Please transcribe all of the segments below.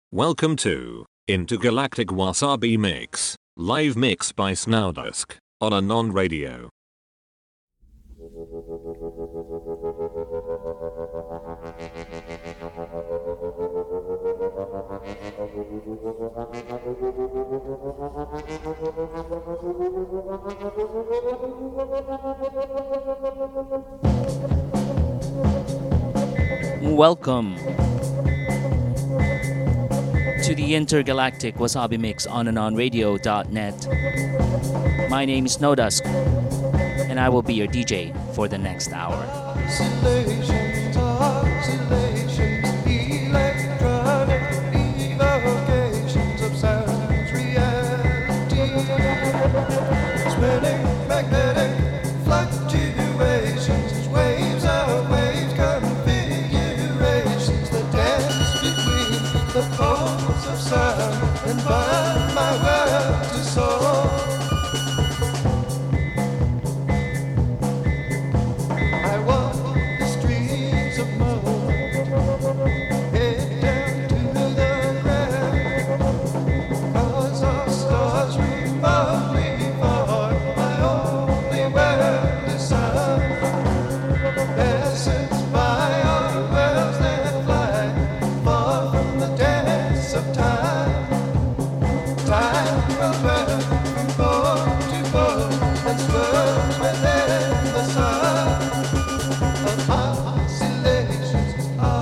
Welcome to Intergalactic Wasabi Mix, live mix by Snowdusk, on Anon Radio. Welcome to the Intergalactic Wasabi Mix on AnonRadio.net. My name is Snowdusk, and I will be your DJ for the next hour. Oscillations, electronic evocations of sounds, reality. Spinning magnetic fluctuations, waves of waves, configurations that dance between the poles of sound and bind my world to soul. I walk the streets of mud, head down to the ground, 'cause our stars remotely far, my only world is sound. Passers by on worlds that fly, far from the dance of time. Time will burn from pole to pole and swirls within the sun. Oscillations,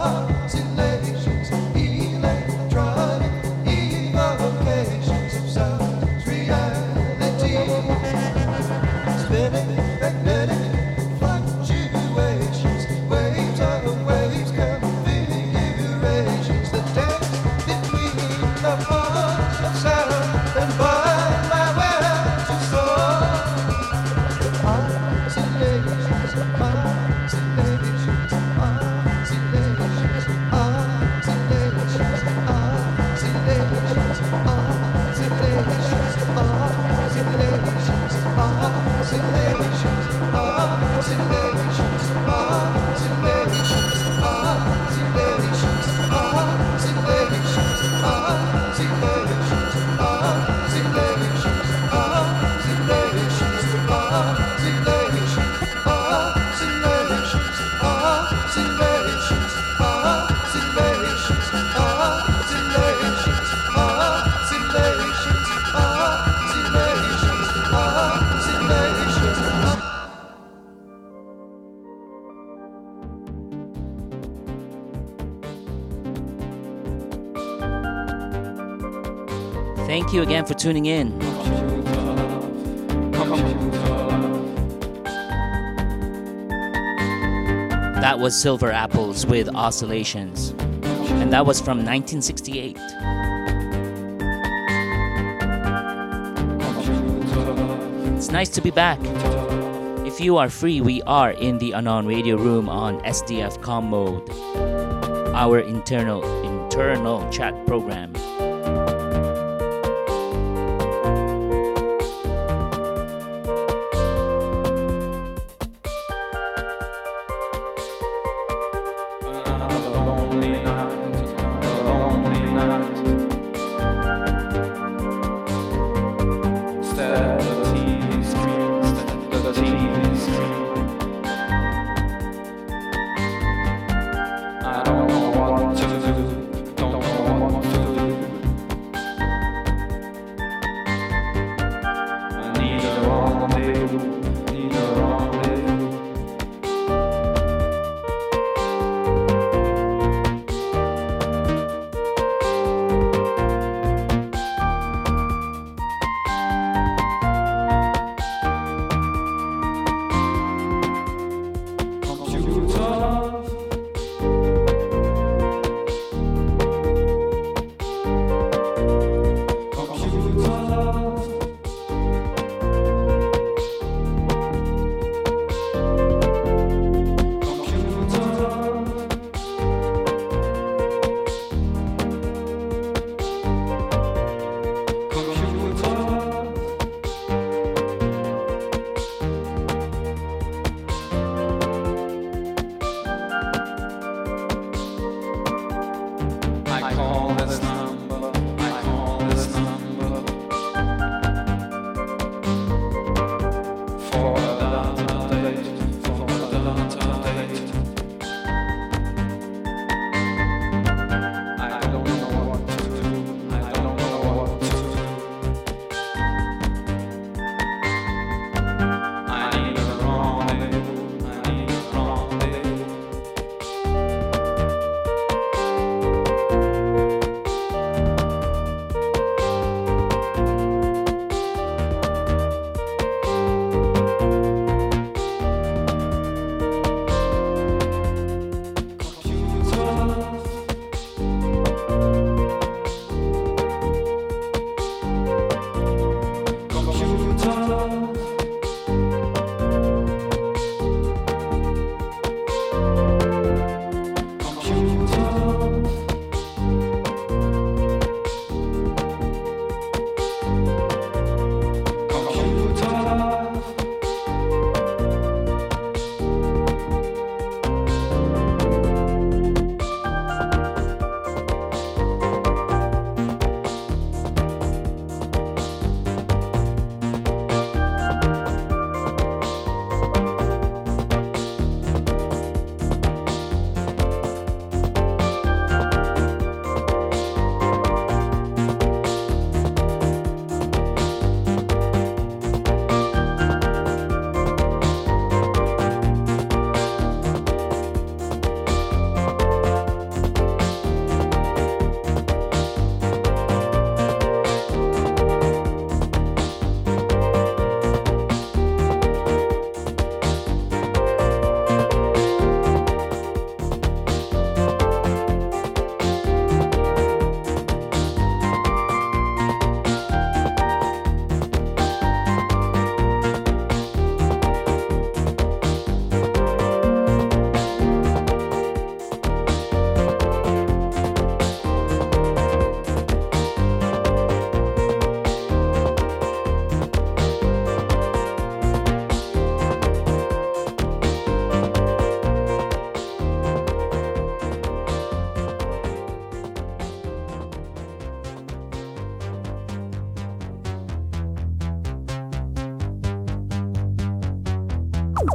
electronic evocations of sounds, reality. Spinning magnetic fluctuations, waves of waves, configurations that dance between the poles of sound and bind my world to soul. Oscillations, Thank you again for tuning in. That was Silver Apples with Oscillations, and that was from 1968. It's nice to be back. If you are free, we are in the Anon Radio Room on SDF Com mode, our internal chat program. I call this number.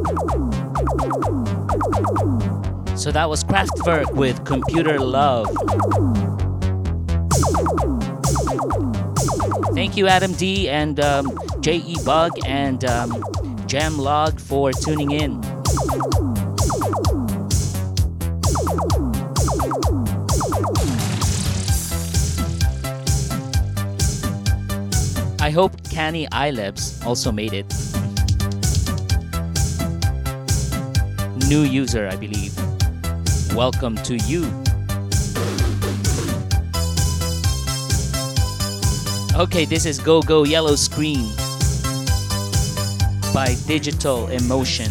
So that was Kraftwerk with Computer Love. Thank you, Adam D and J.E. Bug and Jamlog for tuning in. I hope Canny Ilebs also made it. New user, I believe. Welcome to you. Okay, this is Go Go Yellow Screen by Digital Emotion.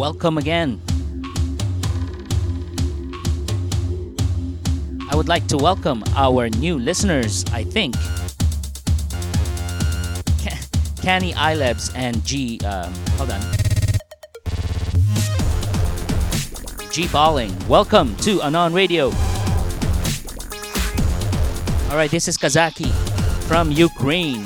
welcome again. I would like to welcome our new listeners, I think. Canny Ilebs and hold on. G Balling. Welcome to Anon Radio. Alright, this is Kazaki from Ukraine.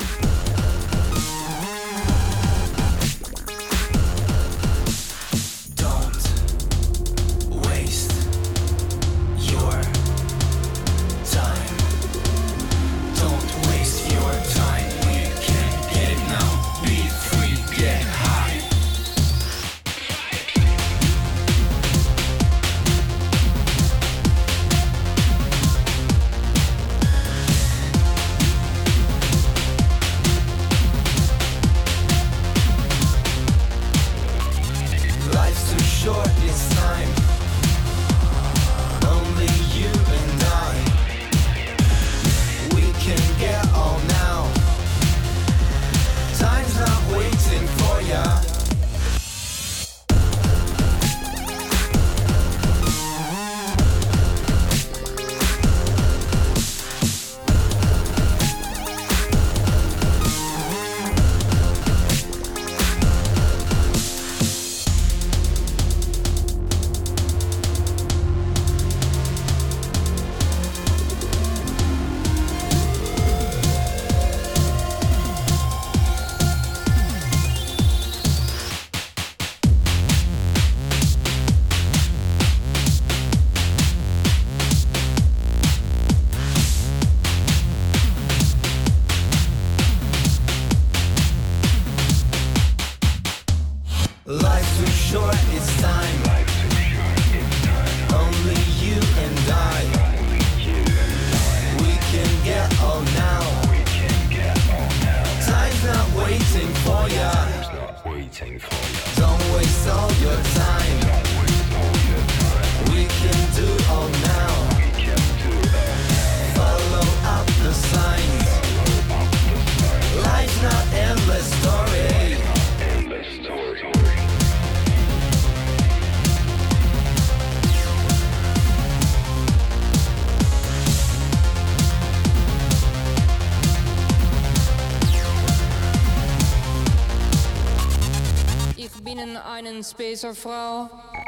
Spacerfrau,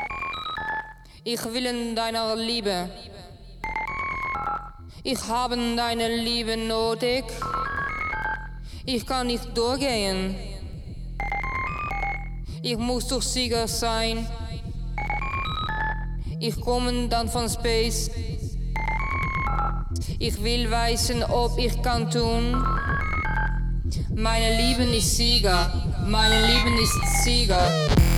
ich will in deiner Liebe. Ich habe deine Liebe nötig. Ich kann nicht durchgehen. Ich muss doch Sieger sein. Ich komme dann von Space. Ich will wissen, ob ich kann tun. Meine Liebe ist Sieger. Meine Liebe ist Sieger.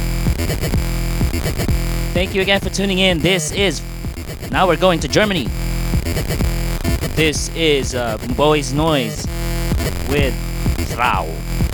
Thank you again for tuning in. Now we're going to Germany. This is Boys Noise with Frau.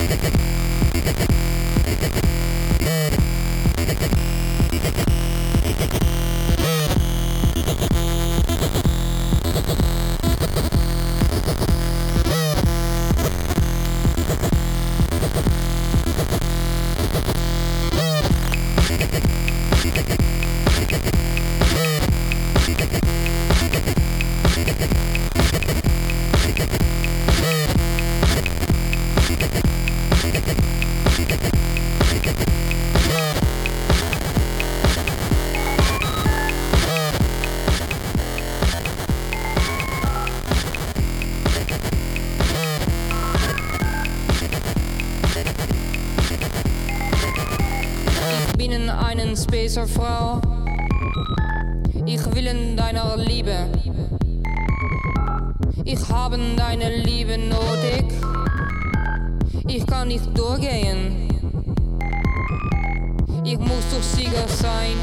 Frau, ich will in deiner Liebe. Ich habe deine Liebe nötig. Ich kann nicht durchgehen. Ich muss doch Sieger sein.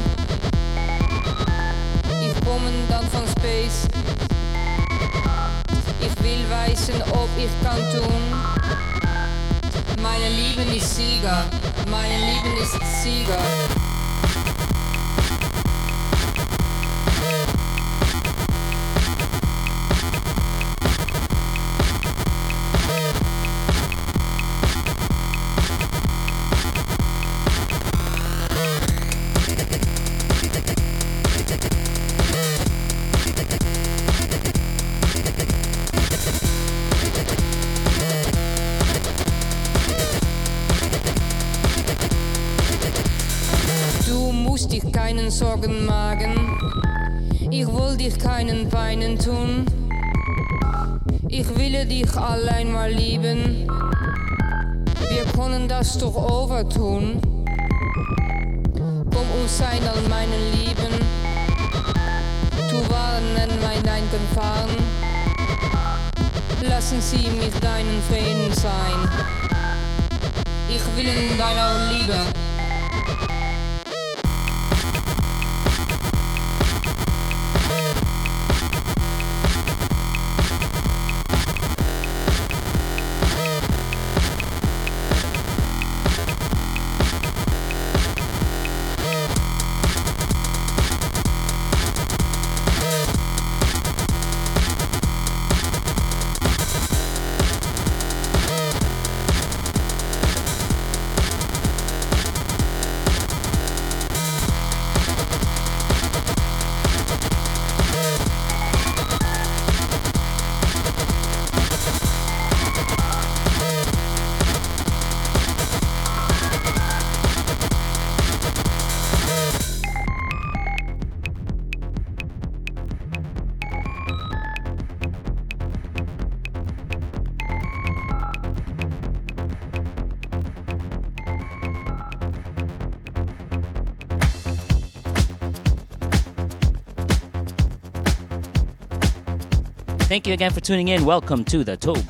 Ich komme dann von Space. Ich will wissen, ob ich kann tun. Meine Liebe ist Sieger. Meine Liebe ist Sieger. keinen Sorgen machen. Ich will dich keinen Peinen tun. Ich will dich allein mal lieben. Wir können das doch overtun. Komm uns sein all meine Lieben. Du warnen mein Denken fahren. Lassen Sie mich deinen Frieden sein. Ich will in deiner Liebe. Thank you again for tuning in. Welcome to the Tobe.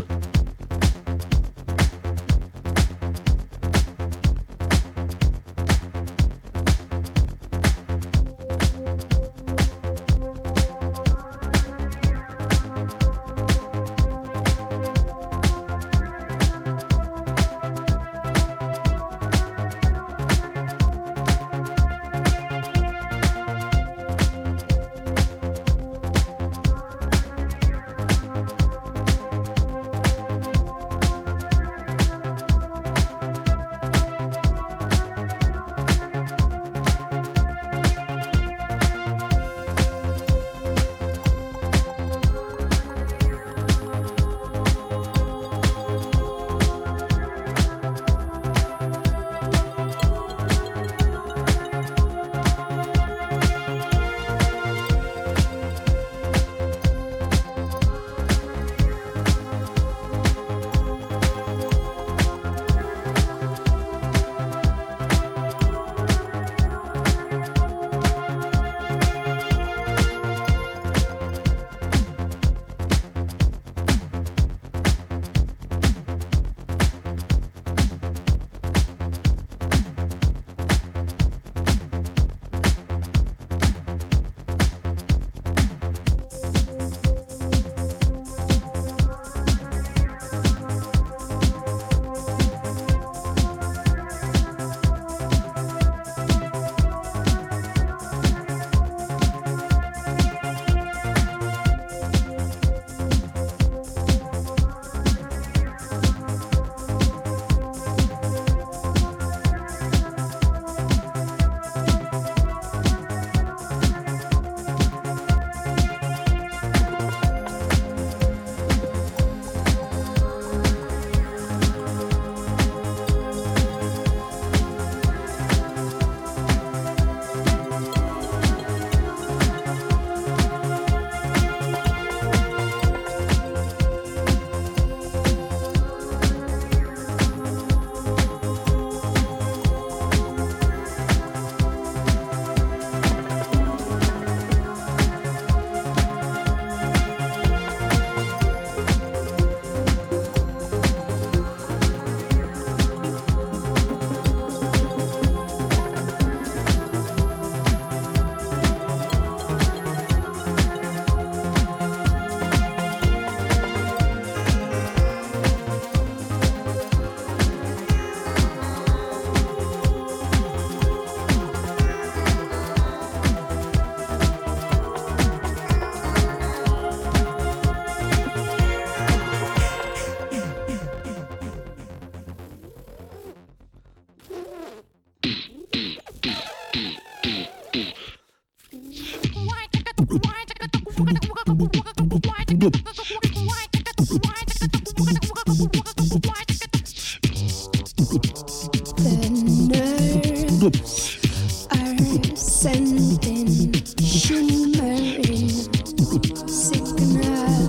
The nerves are blending, shimmering signal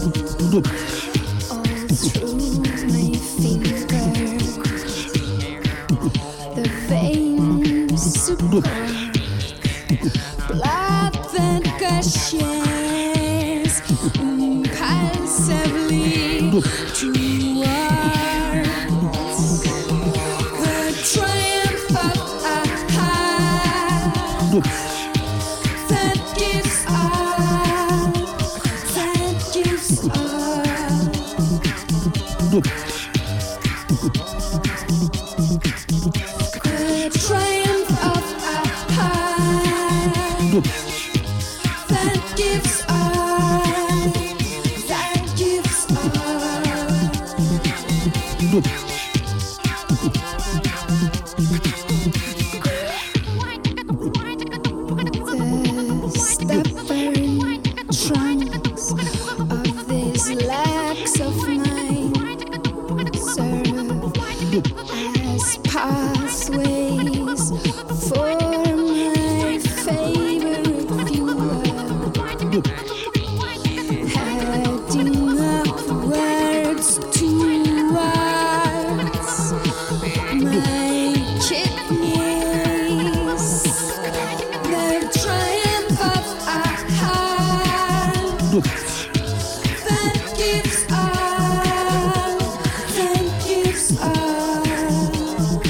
all through my fingers. The veins support blood that gushes impulsively towards the triumph of a heart that gives up, that gives up. The triumph of a heart that gives up, that gives up. The stubborn trunks of these legs of mine serve as pathways for my favorite fuel, heading upwards towards my kidneys. The triumph of a heart that gives up, that gives up.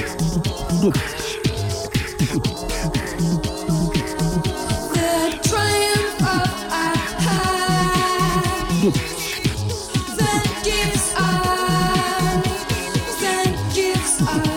The triumph of a heart that gives up, that gives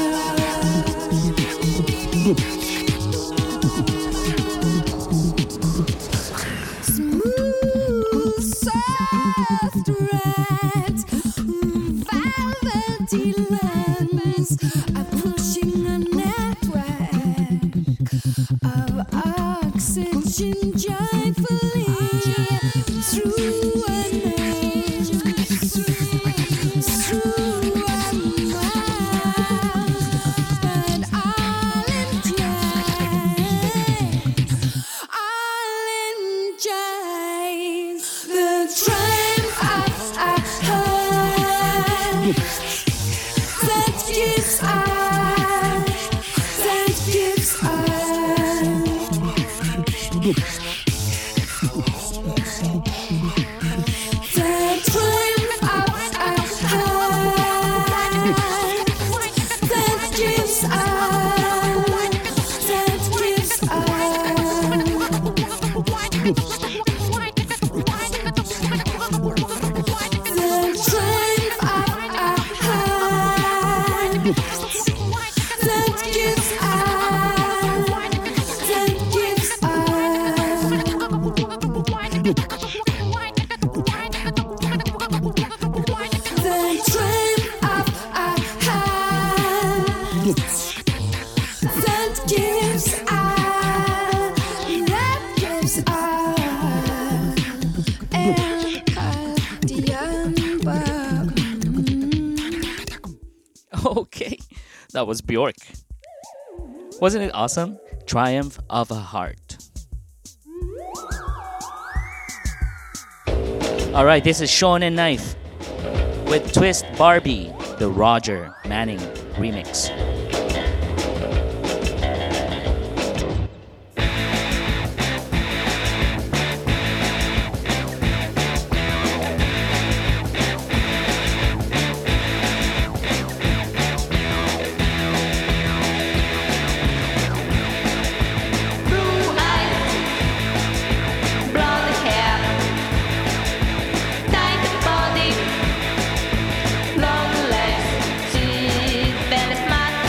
up. Smooth, soft red, velvety lens are pushing a network of oxygen joyfully through a nose, through a mouth, but all in joys, the triumph of a heart that gives up, that gives up. The triumph of a heart that gives up, that gives up. The triumph of a heart that gives up, that gives up. The triumph of a heart that gives up, that gives up. Okay, that was Bjork. Wasn't it awesome? Triumph of a Heart. Alright, this is Sean and Knife with Twist Barbie, the Roger Manning remix. Blonde hair, tight body, long legs, she's very smart.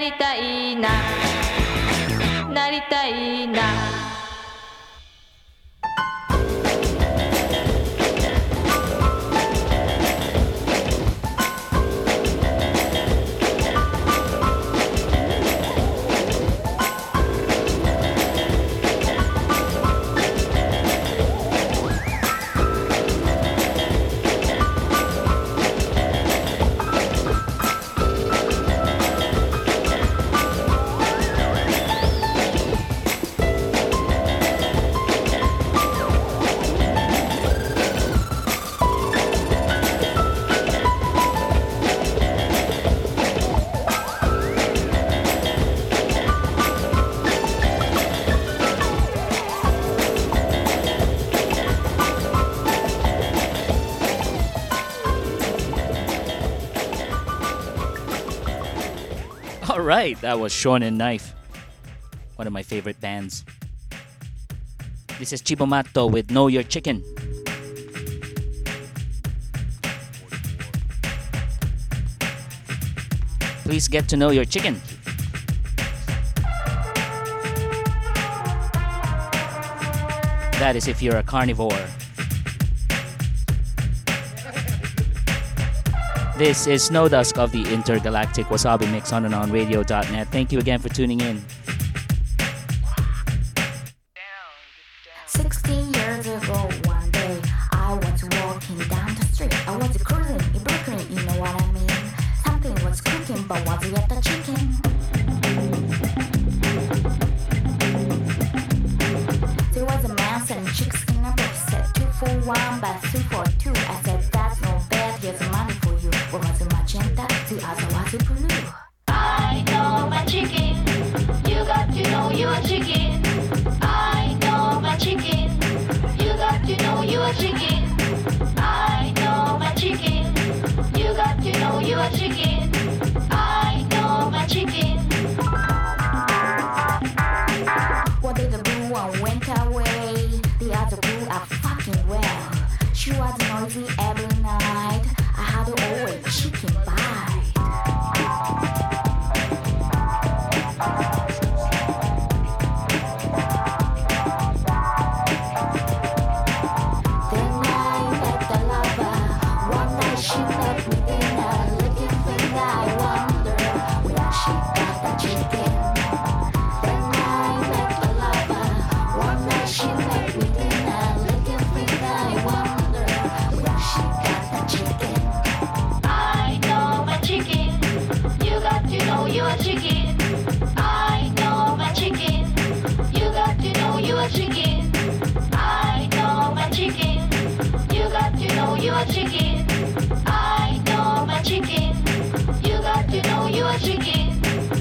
りたいななりたいな All right, that was Shonen Knife, one of my favorite bands. This is Chibomato with Know Your Chicken. Please get to know your chicken. That is if you're a carnivore. This is Snow Dusk of the Intergalactic Wasabi Mix on AnonRadio.net. Thank you again for tuning in. 16 years ago, one day, I was walking down the street. I was cruising in Brooklyn, you know what I mean? Something was cooking, but was it the chicken? There was a man selling chicks in a box. Said 2 for 1, but 3 for 2. I said, that's no bad, here's money for you. One was a magenta, the other was a blue. I know my chicken. You got to know your chicken. I know my chicken. You got to know your chicken. I know my chicken. You got to know your chicken. I know my chicken. One day the blue one went away. The other blue are fucking well. She was noisy every night. I had to always chicken bite. Then I met the lover. One night she met me dinner. Looking thing I wonder where she got the chicken. Then I met the lover. One night she met me dinner. Looking thing I wonder where she got the chicken. I know my chicken. You got to know your chicken. I know my chicken. You got to know your chicken. I know my chicken. You got to know your chicken. I know my chicken. You got to know your chicken.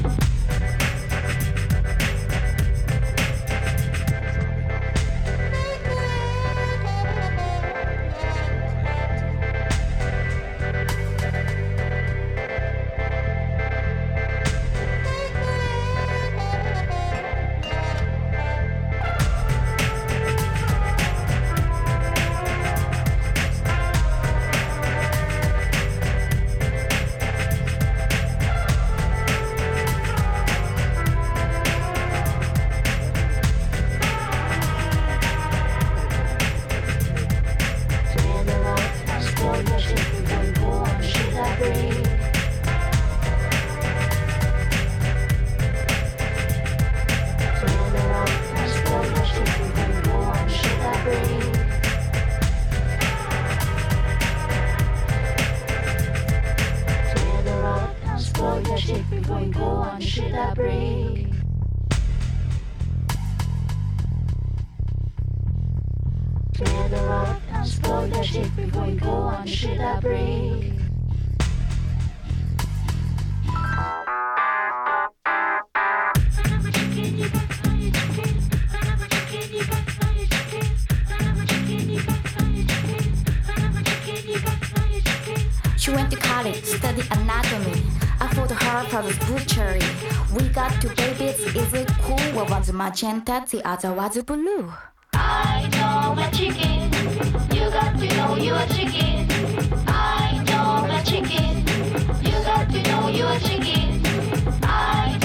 She went to college, studied anatomy. I fought her for the butchery. We got 2 babies, is it cool? One was magenta, the other was blue. I know my chicken. You got to know your chicken. I know my chicken. You got to know your chicken. I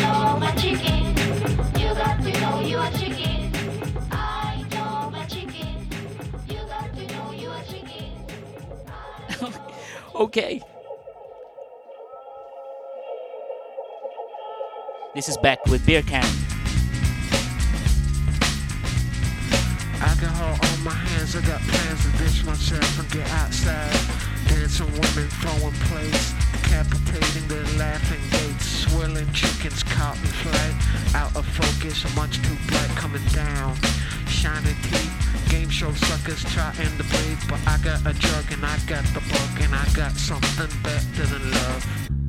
Okay. This is Beck with Beer Can. Alcohol on my hands, I got plans to ditch myself and get outside. Dancing women, throwing plates, decapitating their laughing gates, swirling chickens caught in flight. Out of focus, much too bright coming down. Shining teeth, game show suckers trying to breathe, but I got a drug and I got the bug and I got something better than love.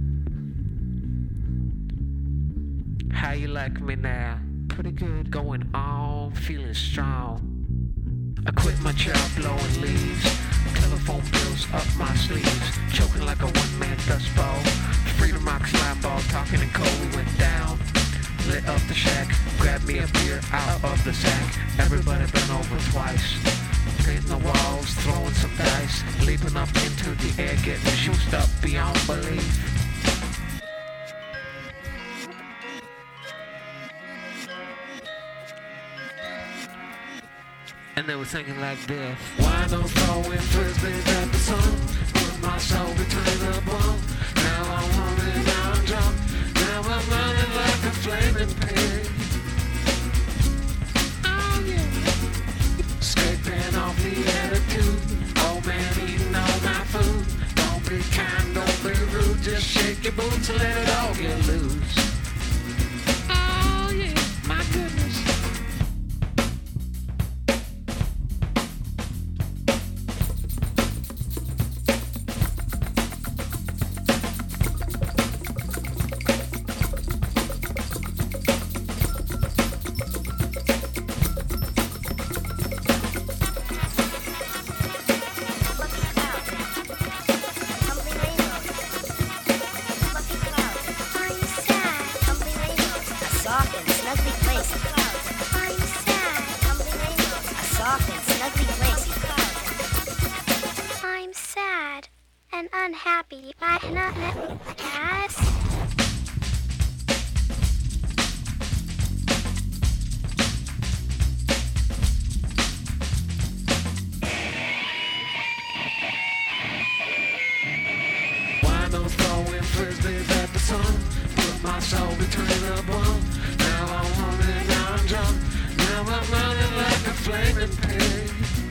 How you like me now? Pretty good, going on, feeling strong. I quit my job blowing leaves, telephone bills up my sleeves, choking like a one-man dust ball. Freedom rock slime ball, talking in cold, we went down. Lit up the shack, grabbed me a beer out of the sack. Everybody been over twice, painting the walls, throwing some dice, leaping up into the air, getting juiced up beyond belief. And they were thinking like this: why don't throwing frisbees at the sun? Put my soul between the bone. Now I'm hungry, now I'm drunk. Now I'm running like a flaming pig. Oh yeah. Escaping off the attitude. Old man eating all my food. Don't be kind, don't be rude. Just shake your boots and let it all get loose. Oh yeah, my goodness. I'm sad and unhappy. I cannot pass. Why no throwing frisbees at the sun? Put my soul between the bone. Now I'm hungry, now I'm drunk. Now I'm running like a flaming pig.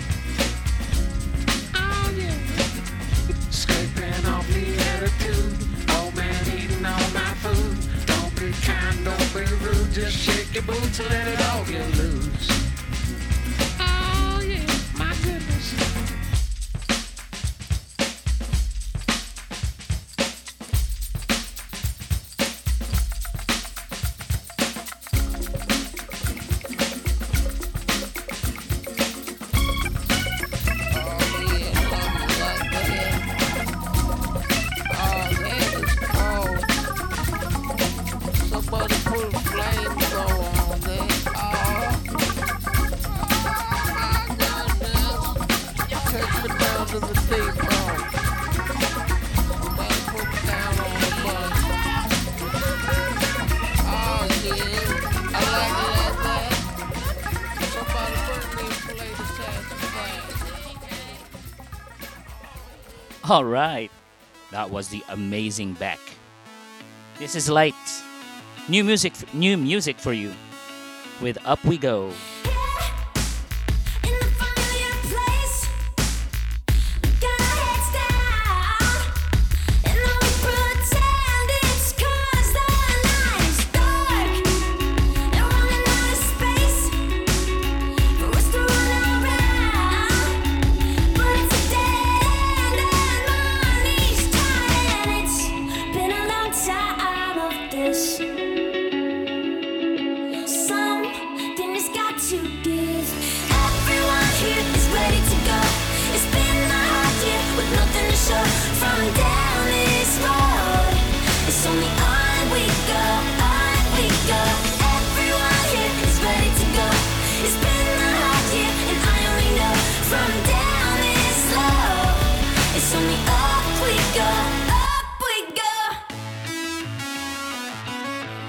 Oh yeah. Scraping off the attitude. Old man eating all my food. Don't be kind, don't be rude. Just shake your boots and let it all get loose. Oh yeah, my goodness. All right. That was the amazing Beck. This is Light. New music for you with Up We Go. In the familiar place, got our heads down, and though we pretend it's 'cause the night is dark, and running out of space for us to run around. But it's a dead end, and my knees tired, and it's been a long time of this. Something has got to give. Everyone here is ready to go. It's been a hard year with nothing to show from down this road. It's only on we go, on we go. Everyone here is ready to go. It's been a hard year and I only know from down this road. It's only up we go, up we go.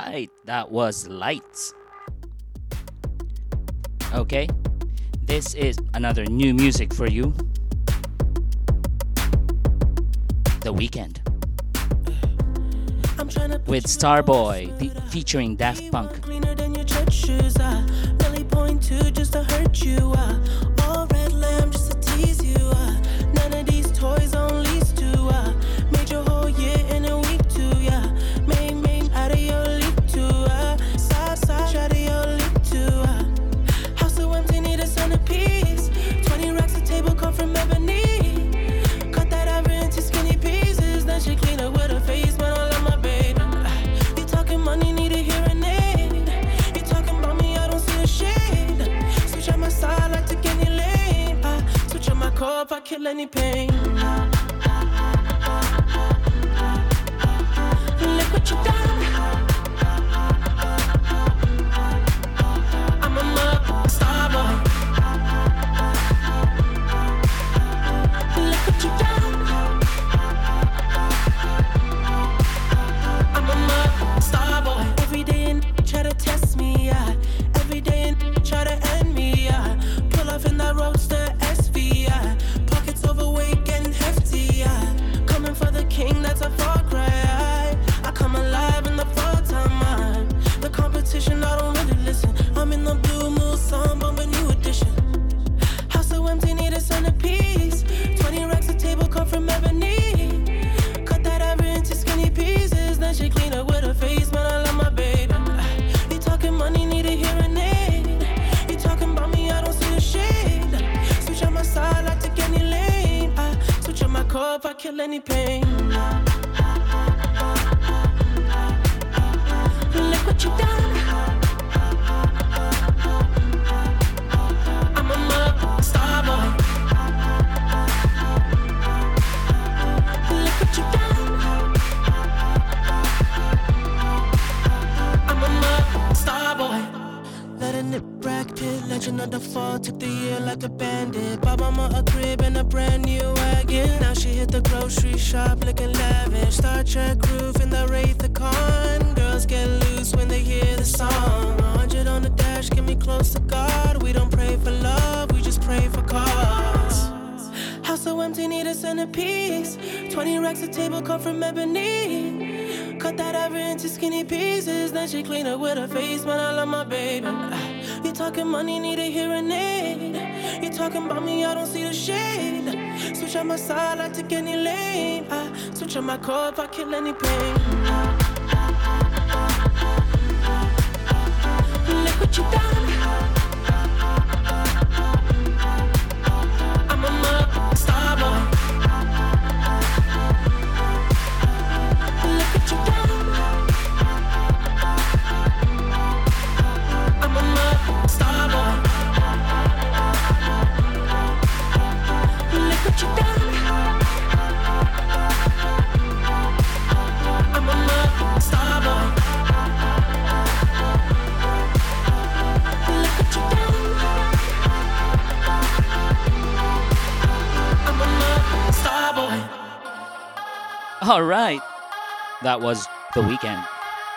right, that was Lights. Okay, this is another new music for you. The Weeknd with Starboy featuring Daft Punk. Cleaner than your church shoes. I really point to just to hurt you. All red lamb just to tease you. None of these toys on lease to. Made your whole year in a week too. Yeah, main out of your league too. Side out of your league too. House so empty, need a centerpiece. 20 racks of table come from ebony. Cut that ever into skinny pieces. Then she clean up with her face, but I love my baby. You talking money, need a hearing aid. You talking about me, I don't see a shade. Switch on my side, like to any lane. Switch on my core if I kill any pain. Look what you done. I'm a mug, star boy. Look what you done. I'm a mug, star boy. Every day and try to test me, yeah. Every day and try to end me, yeah. Pull off in that roadster SV, yeah. Pockets overweight, getting hefty, yeah. Coming for the king, that's a far cry. I come alive in the fall time. The competition, I don't really listen. I'm in the blue moon song, but a new edition. House so empty, need a centerpiece. 20 racks of table come from ebony. Cut that ever into skinny pieces. Then she clean up with her face, but I love my baby. You talking money, need a hearing aid. You talking about me, I don't see a shade. Switch on my side, I take any lane. Switch on my core if I kill any pain. Look what you done. I'm a mug, star boy. Look what you done. I'm a mug, star boy. Letting it Brad Pitt, legend of the fall. Took the year like a bandit. Bought mama a crib and a brand new wagon. Now she hit the grocery shop looking lavish. Star Trek roof in the Wraith the Con. Girls get loose when they hear the song. 100 on the dash, get me close to God. We don't pray for love, we just pray for cause. House so empty, need a centerpiece. 20 racks of table come from ebony. Cut that ever into skinny pieces. Then she clean up with her face, man, I love my baby. You talking money, need a hearing aid. You talking about me, I don't see the shade. Switch on my side, I take any lane. Switch on my core if I kill any pain. Look what you done. I'm a mug, star boy. Look what you done. I'm a mug, star boy. Look what you done. I'm a mug, star boy. Look what you done. I'm a mug, star boy. All right, that was The Weeknd.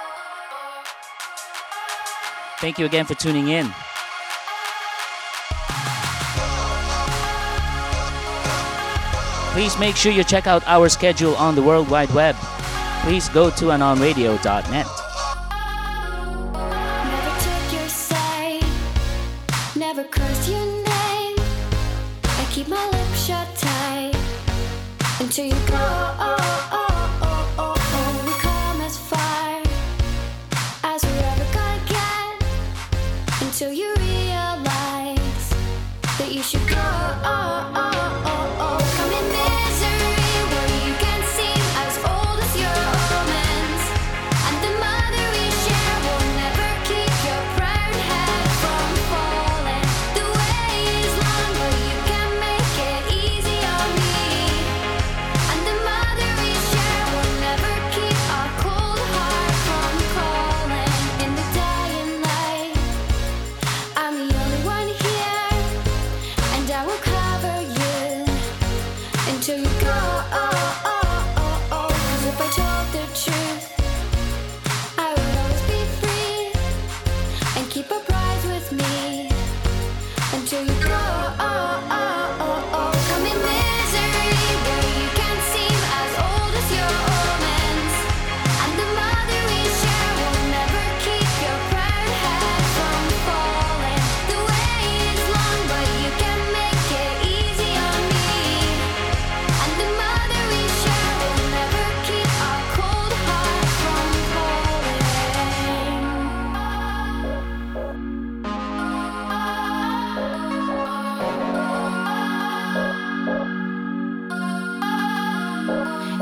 Thank you again for tuning in. Please make sure you check out our schedule on the World Wide Web. Please go to anonradio.net. Never took your side, never cursed your name. I keep my lips shut tight until you go. We come as far as we're ever gonna get until you realize that you should go. Come in misery where you can seem as old as your omens, and the mother we share will never keep your proud head from falling. The way is long, but you can make it easy on me, and the mother we share will never keep our cold heart from calling. In the dying light, I'm the only one here, and I will cover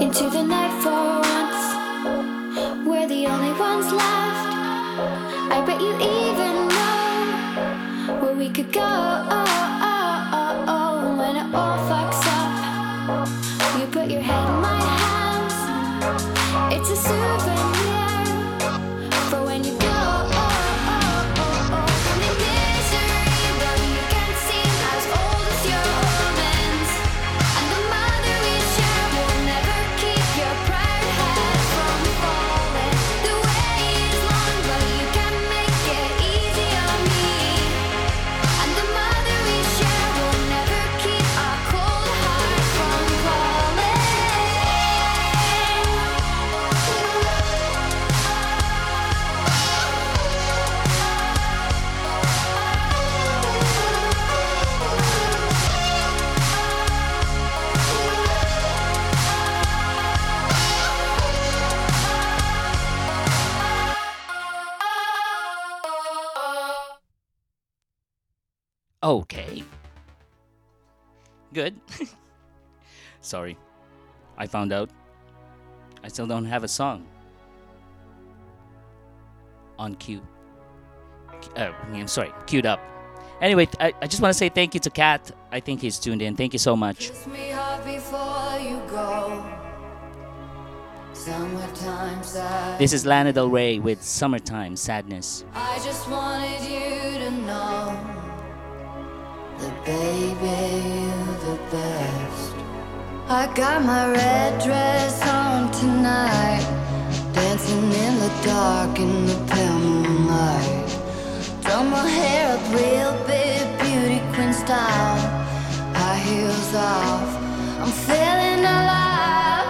into the night for once. We're the only ones left. I bet you even know where we could go. When it all fucks up, you put your head in my hands. It's a souvenir for when you go. I'm in misery, but you can't seem as old as your omens. And the mother we share will never keep your proud head from falling. The way is long, but you can make it easy on me. And the mother we share will never keep our cold heart from falling. Okay. Good. Sorry. I found out I still don't have a song on cue. I'm sorry, queued up. Anyway, I just want to say thank you to Kat. I think he's tuned in. Thank you so much. Kiss me hard before you go. Summertime sad. This is Lana Del Rey with Summertime Sadness. I just wanted you to know that baby, you're the best. I got my red dress on tonight, dancing in the dark in the pale moonlight. Done my hair up real big, beauty queen style. High heels off, I'm feeling alive.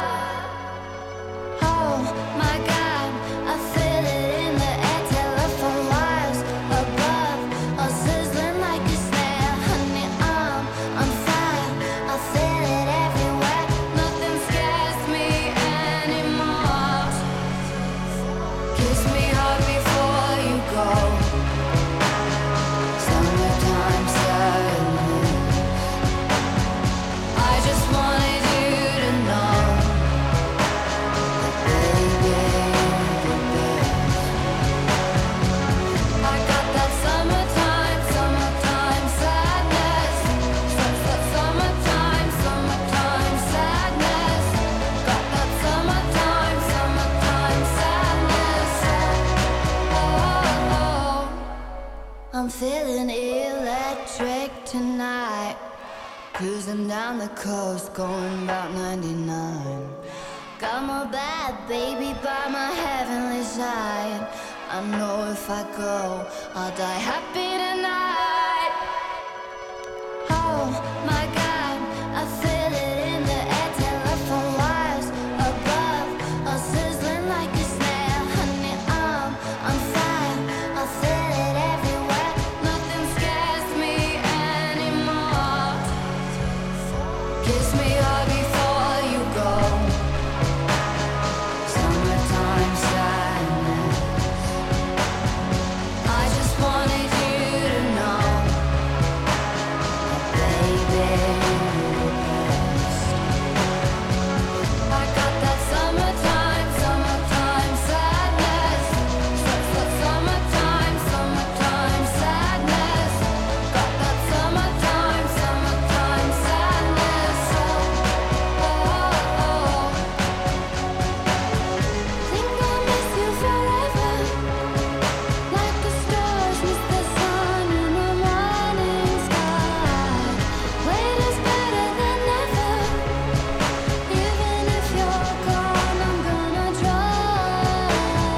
Oh my God, I feel it in the air, telephone wires above, all sizzling like a snare. Honey, I'm fire, I feel it everywhere. Nothing scares me anymore. Kiss me hard before you go. Summertime sadness. I just wanted you to know that baby, you're the best. I got that summertime, summertime sadness. Summertime, summertime sadness. Got that summertime, summertime sadness. Oh, I'm feeling electric tonight. Cruising down the coast, going about 99. Got my bad baby by my heavenly side. I know if I go, I'll die happy tonight. Oh my God, I feel it in the air, telephone wires above, all sizzling like a snare. Honey, I'm fire, I feel it everywhere. Nothing scares me anymore. Kiss me hard before you go. Summertime sadness. I just wanted you to know that baby, you're the best. I got that summertime, summertime sadness. Summertime, summertime sadness. Got that summertime, summertime sadness. Oh. Think I'll miss you forever, like the stars miss the sun in the morning sky. Wait is better than never. Even if you're gone, I'm gonna try.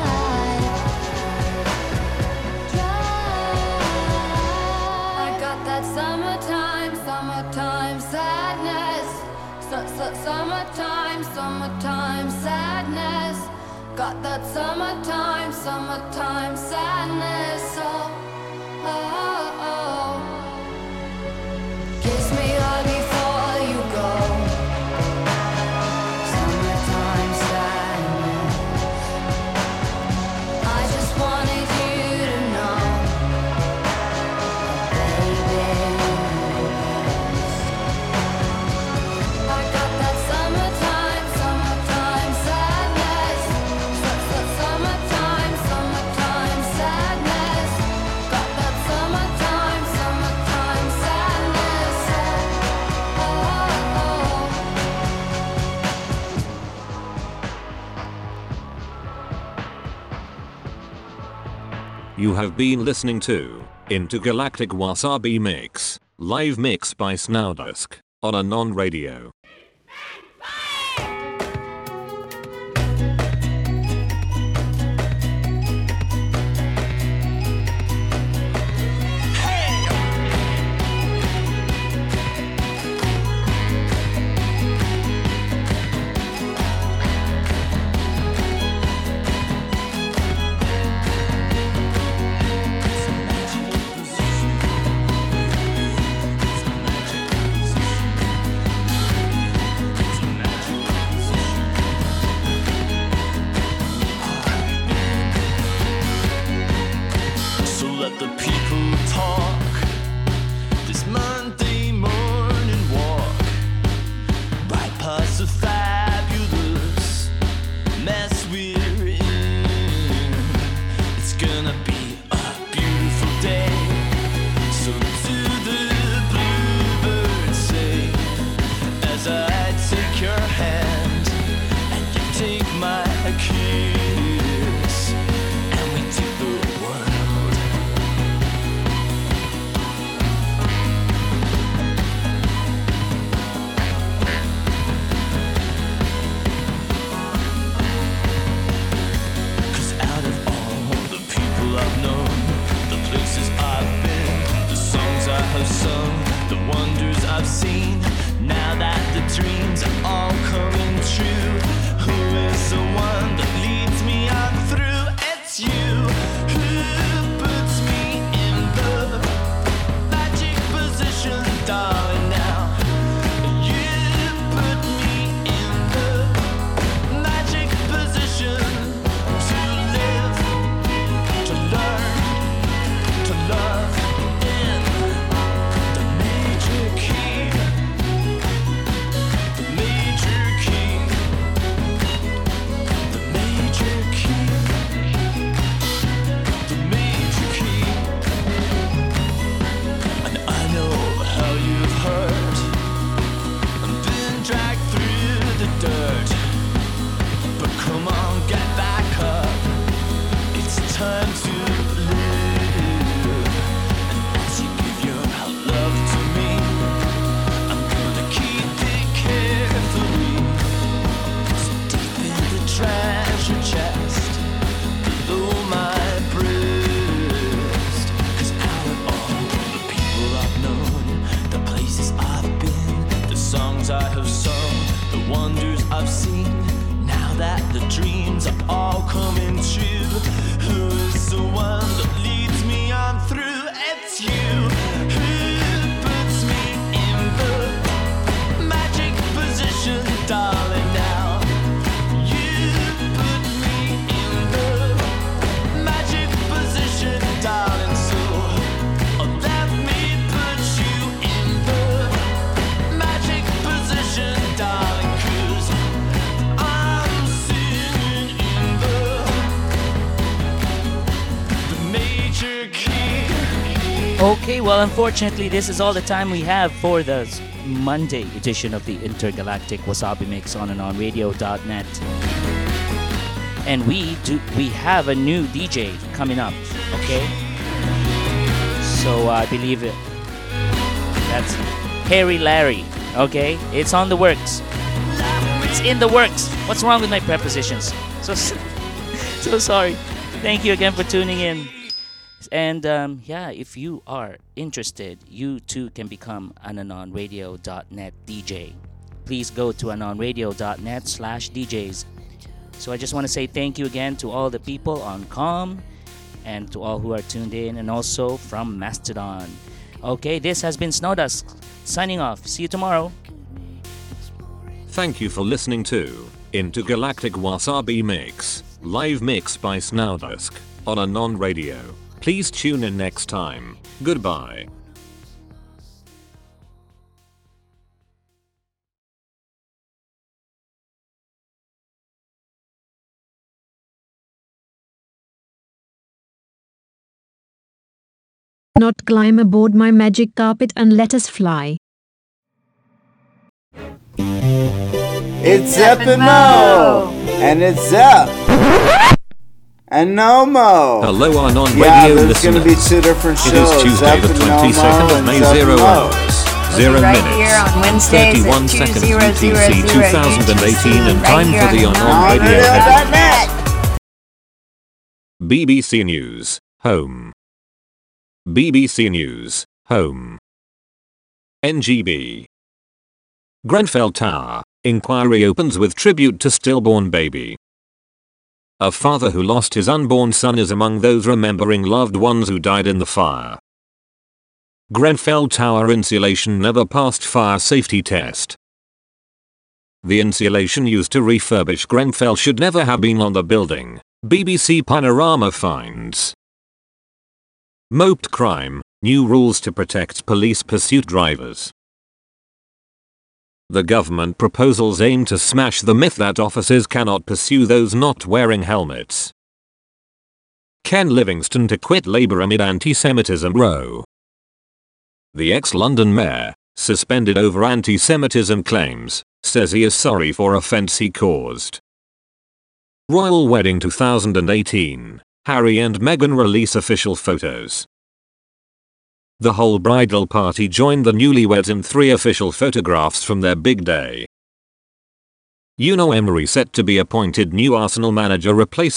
I got that summertime, summertime sadness. Summertime, summertime sadness. Got that summertime, summertime sadness. Oh. Kiss me hard before you go. Summertime sadness. I just wanted you to know that baby, you're the best. I got that summertime, summertime You have been listening to Intergalactic Wasabi Mix, live mix by Snowdusk, on Anon Radio. Okay, well, unfortunately, this is all the time we have for the Monday edition of the Intergalactic Wasabi Mix on AnonRadio.net. And we have a new DJ coming up, okay? So I believe that's Harry Larry, okay? It's on the works. It's in the works. What's wrong with my prepositions? So sorry. Thank you again for tuning in. And if you are interested, you too can become an AnonRadio.net DJ. Please go to AnonRadio.net/DJs. So I just want to say thank you again to all the people on COM and to all who are tuned in, and also from Mastodon. Okay, this has been Snowdusk signing off. See you tomorrow. Thank you for listening to Intergalactic Wasabi Mix, live mix by Snowdusk on Anon Radio. Please tune in next time. Goodbye. Not climb aboard my magic carpet and let us fly. It's Zep and Mo, and it's Zep. and Nomo. Hello, our non-radio Yeah, there's listeners. gonna be two different shows. It is Tuesday, the Zeph and 22nd Nomo of May, and Zeph 0 and Mo. hours, 0 right minutes, here on Wednesdays 31 at seconds 2000 UTC 2018, and right time here for the on non-radio headlines. NonRadio.net. BBC News, home. BBC News, home. NGB. Grenfell Tower, inquiry opens with tribute to stillborn baby. A father who lost his unborn son is among those remembering loved ones who died in the fire. Grenfell Tower insulation never passed fire safety test. The insulation used to refurbish Grenfell should never have been on the building, BBC Panorama finds. Moped crime, new rules to protect police pursuit drivers. The government proposals aim to smash the myth that officers cannot pursue those not wearing helmets. Ken Livingstone to quit Labour amid anti-Semitism row. The ex-London mayor, suspended over anti-Semitism claims, says he is sorry for offence he caused. Royal Wedding 2018, Harry and Meghan release official photos. The whole bridal party joined the newlyweds in 3 official photographs from their big day. Unai Emery set to be appointed new Arsenal manager, replacing